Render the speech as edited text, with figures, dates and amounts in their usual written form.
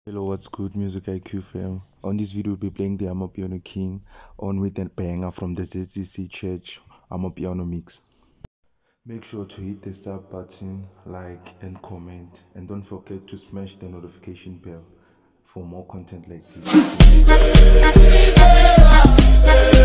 Hello, what's good, Music IQ fam? On this video, we'll be playing the Amapiano King on with a banger from the ZCC Church Amapiano mix. Make sure to hit the sub button, like and comment, and don't forget to smash the notification bell for more content like this.